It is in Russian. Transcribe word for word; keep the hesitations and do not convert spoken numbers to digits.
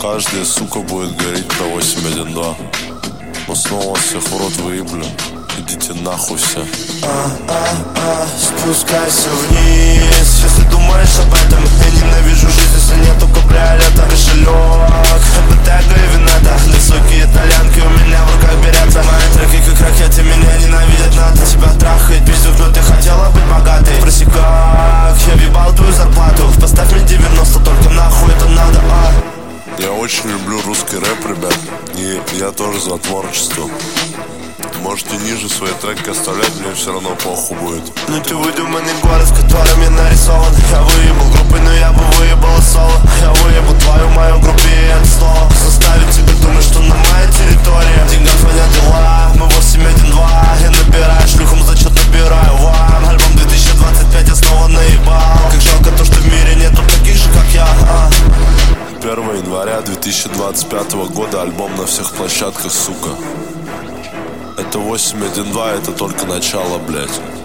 Каждая сука будет говорить про восемь один два. Но снова всех в рот выеблю. Идите нахуй все. А-а-а, спускайся вниз, если думаешь об этом. Я ненавижу жизнь, если нету капля лета. Кошелек, ботега и винета. Высокие итальянки у меня в руках берется. Мои треки как ракеты, меня ненавидеть надо. Тебя трахает пиздюк, но ты хотела быть богатой. Спроси как, я въебал твою зарплату. Поставь мне девяносто, только нахуй это надо, а. Я очень люблю русский рэп, ребят. И я тоже за творчество. Можете ниже свои треки оставлять, мне все равно похуй будет. Ну ты выдуманный город, в котором я нарисован. Я выебал группы, но я бы выебал соло. Я выебал твою мою группу, и это слово заставит тебя думать, что на моей территории деньгам звонят дела, мы восемь один два. Я набираю шлюхом, зачет набираю вам. Альбом две тысячи двадцать пять, я снова наебал. Как жалко то, что в мире нету таких же, как я, а. первого января две тысячи двадцать пятого года альбом на всех площадках, сука. Это восемь один два, это только начало, блять.